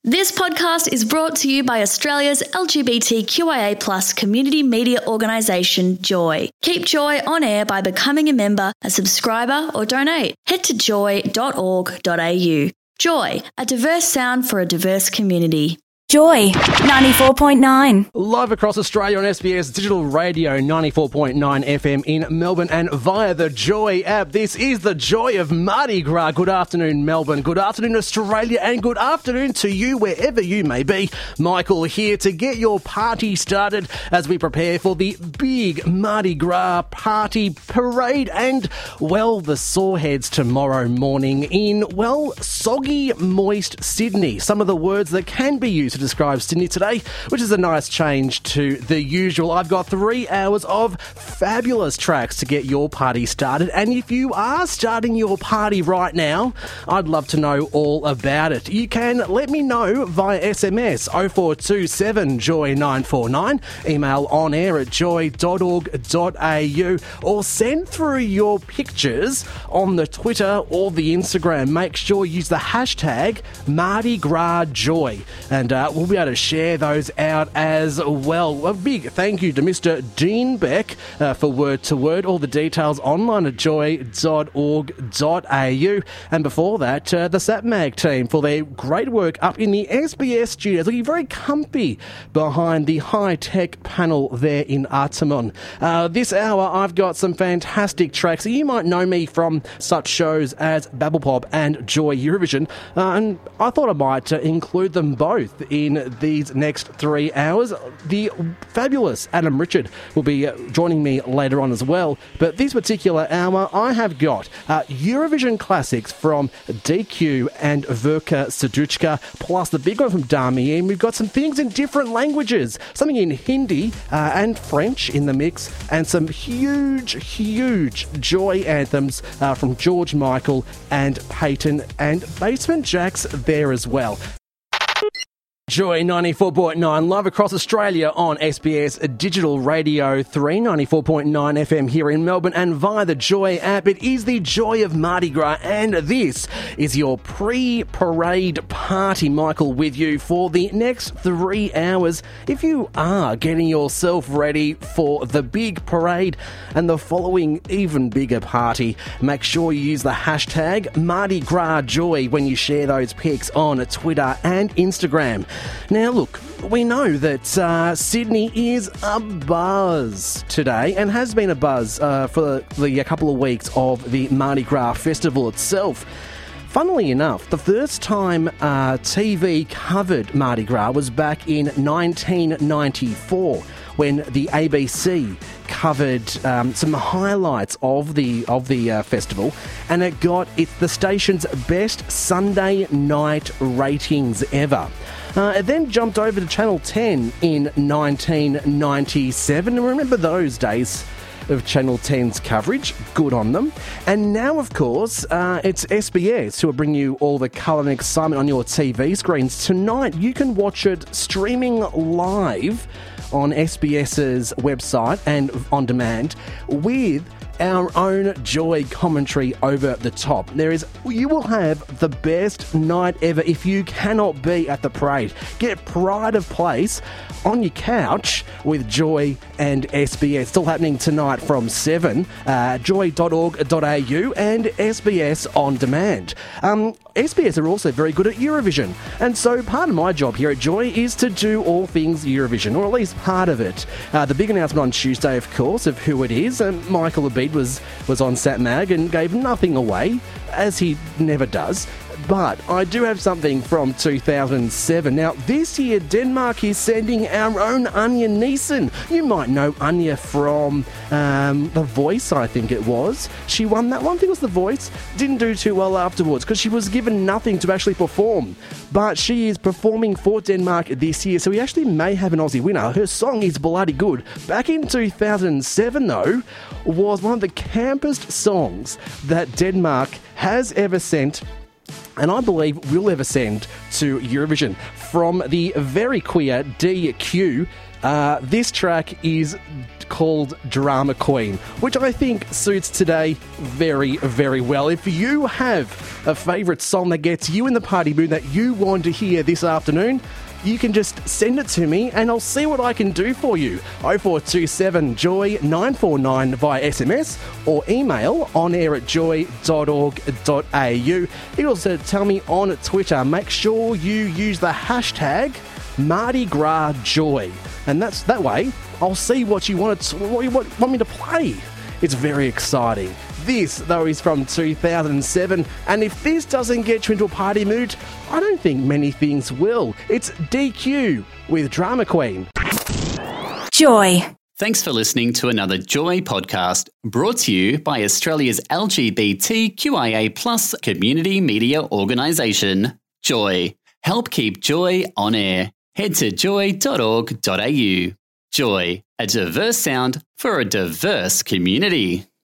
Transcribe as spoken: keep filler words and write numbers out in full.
This podcast is brought to you by Australia's L G B T Q I A plus community media organisation, Joy. Keep Joy on air by becoming a member, a subscriber or donate. Head to joy dot org dot a u. Joy, a diverse sound for a diverse community. Joy, ninety-four point nine. Live across Australia on S B S Digital Radio, ninety-four point nine F M in Melbourne and via the Joy app. This is the joy of Mardi Gras. Good afternoon, Melbourne. Good afternoon, Australia. And good afternoon to you, wherever you may be. Michael here to get your party started as we prepare for the big Mardi Gras party parade and, well, the Soreheads tomorrow morning in, well, soggy, moist Sydney. Some of the words that can be used to describe Sydney today, which is a nice change to the usual. I've got three hours of fabulous tracks to get your party started, and if you are starting your party right now, I'd love to know all about it. You can let me know via S M S oh four two seven joy nine four nine, email on air at joy dot org dot a u, or send through your pictures on the Twitter or the Instagram. Make sure you use the hashtag Mardi Gras Joy, and uh, we'll be able to share those out as well. A big thank you to Mister Dean Beck uh, for Word to Word. All the details online at joy dot org dot a u. And before that, uh, the SatMag team for their great work up in the S B S studios, looking very comfy behind the high-tech panel there in Artarmon. Uh, this hour, I've got some fantastic tracks. You might know me from such shows as Babble Pop and Joy Eurovision, uh, and I thought I might uh, include them both in these next three hours. The fabulous Adam Richard will be uh, joining me later on as well. But this particular hour, I have got uh, Eurovision classics from D Q and Verka Serduchka, plus the big one from Dami. And we've got some things in different languages, something in Hindi uh, and French in the mix, and some huge, huge Joy anthems uh, from George Michael and Peyton, and Basement Jaxx there as well. Joy ninety-four point nine, live across Australia on S B S Digital Radio three, ninety-four point nine F M here in Melbourne, and via the Joy app. It is the joy of Mardi Gras, and this is your pre-parade party. Michael with you for the next three hours. If you are getting yourself ready for the big parade and the following even bigger party, make sure you use the hashtag Mardi Gras Joy when you share those pics on Twitter and Instagram. Now, look, we know that uh, Sydney is a buzz today, and has been a buzz uh, for the a couple of weeks of the Mardi Gras festival itself. Funnily enough, the first time uh, T V covered Mardi Gras was back in nineteen ninety-four, when the A B C covered um, some highlights of the of the uh, festival, and it got it the station's best Sunday night ratings ever. Uh, it then jumped over to Channel ten in nineteen ninety-seven, and remember those days of Channel ten's coverage. Good on them. And now, of course, uh, it's S B S who will bring you all the colour and excitement on your T V screens. Tonight, you can watch it streaming live on SBS's website and on demand with our own Joy commentary over the top. There is, you will have the best night ever if you cannot be at the parade. Get pride of place on your couch with Joy and S B S. Still happening tonight from seven, uh, joy dot org dot a u and S B S On Demand. Um, S B S are also very good at Eurovision, and so part of my job here at Joy is to do all things Eurovision, or at least part of it. Uh, the big announcement on Tuesday, of course, of who it is, and Michael Abid was, was on SatMag and gave nothing away, as he never does. But I do have something from two thousand seven. Now, this year, Denmark is sending our own Anja Nielsen. You might know Anja from um, The Voice, I think it was. She won that one. I think it was The Voice. Didn't do too well afterwards because she was given nothing to actually perform. But she is performing for Denmark this year, so we actually may have an Aussie winner. Her song is bloody good. Back in two thousand seven, though, was one of the campest songs that Denmark has ever sent and I believe will ever send to Eurovision. From the very queer D Q, uh, this track is called Drama Queen, which I think suits today very, very well. If you have a favourite song that gets you in the party mood that you want to hear this afternoon, you can just send it to me and I'll see what I can do for you. oh four two seven joy nine four nine via S M S or email on air at joy dot org dot a u. You can also tell me on Twitter. Make sure you use the hashtag Mardi Gras Joy. And that's that way I'll see what you want, to, what you want, want me to play. It's very exciting. This, though, is from two thousand seven, and if this doesn't get you into a party mood, I don't think many things will. It's D Q with Drama Queen. Joy. Thanks for listening to another Joy podcast brought to you by Australia's L G B T Q I A plus community media organisation, Joy. Help keep Joy on air. Head to joy dot org dot a u. Joy, a diverse sound for a diverse community.